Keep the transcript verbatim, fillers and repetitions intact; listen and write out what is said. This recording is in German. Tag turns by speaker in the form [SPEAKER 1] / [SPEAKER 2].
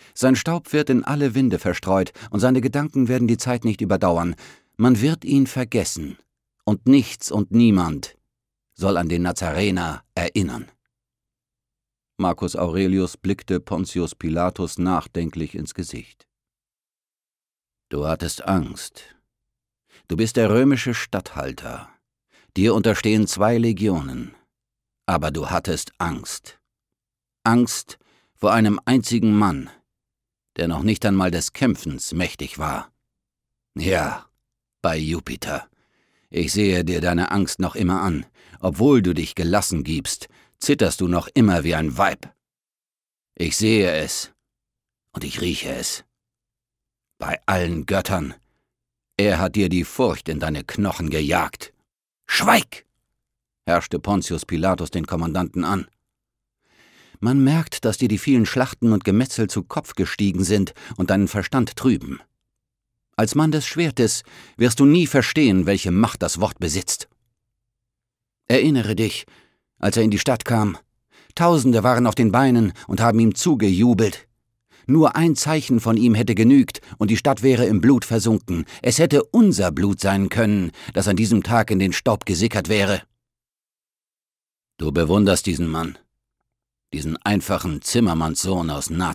[SPEAKER 1] Sein Staub wird in alle Winde verstreut, und seine Gedanken werden die Zeit nicht überdauern. Man wird ihn vergessen, und nichts und niemand soll an den Nazarener erinnern. Marcus Aurelius blickte Pontius Pilatus nachdenklich ins Gesicht. »Du hattest Angst. Du bist der römische Statthalter. Dir unterstehen zwei Legionen. Aber du hattest Angst. Angst vor einem einzigen Mann, der noch nicht einmal des Kämpfens mächtig war. Ja, bei Jupiter. Ich sehe dir deine Angst noch immer an. Obwohl du dich gelassen gibst, zitterst du noch immer wie ein Weib. Ich sehe es und ich rieche es. Bei allen Göttern, er hat dir die Furcht in deine Knochen gejagt. Schweig!« herrschte Pontius Pilatus den Kommandanten an. »Man merkt, dass dir die vielen Schlachten und Gemetzel zu Kopf gestiegen sind und deinen Verstand trüben. Als Mann des Schwertes wirst du nie verstehen, welche Macht das Wort besitzt. Erinnere dich, als er in die Stadt kam. Tausende waren auf den Beinen und haben ihm zugejubelt. Nur ein Zeichen von ihm hätte genügt, und die Stadt wäre im Blut versunken. Es hätte unser Blut sein können, das an diesem Tag in den Staub gesickert wäre. Du bewunderst diesen Mann, diesen einfachen Zimmermannssohn aus Nazareth.